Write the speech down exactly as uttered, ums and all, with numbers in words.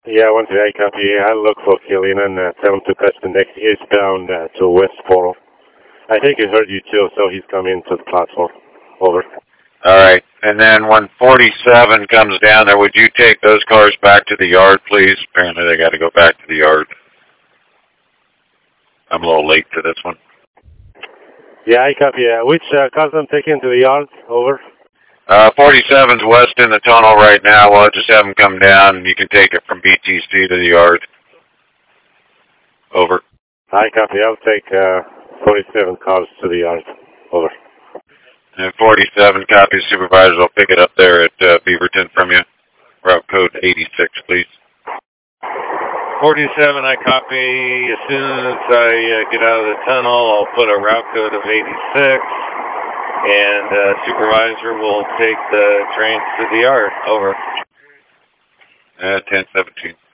Yeah, one three, I copy. I'll look for Killian and uh, tell him to catch the next eastbound uh, to West Forum. I think he heard you too, so he's coming to the platform. Over. All right. And then when forty-seven comes down there, would you take those cars back to the yard, please? Apparently they got to go back to the yard. I'm a little late to this one. Yeah, I copy. Uh, which uh, cars I'm taking to the yard? Over. Uh, forty-seven's west in the tunnel right now. We'll just have them come down, and you can take it from B T C to the yard. Over. I copy. I'll take uh, forty-seven cars to the yard. Over. And forty-seven copies, supervisors will pick it up there at uh, Beaverton from you. Route code eighty-six, please. forty-seven, I copy. As soon as I uh, get out of the tunnel, I'll put a route code of eighty-six, and uh, supervisor will take the trains to the yard. Over. Uh, ten seventeen.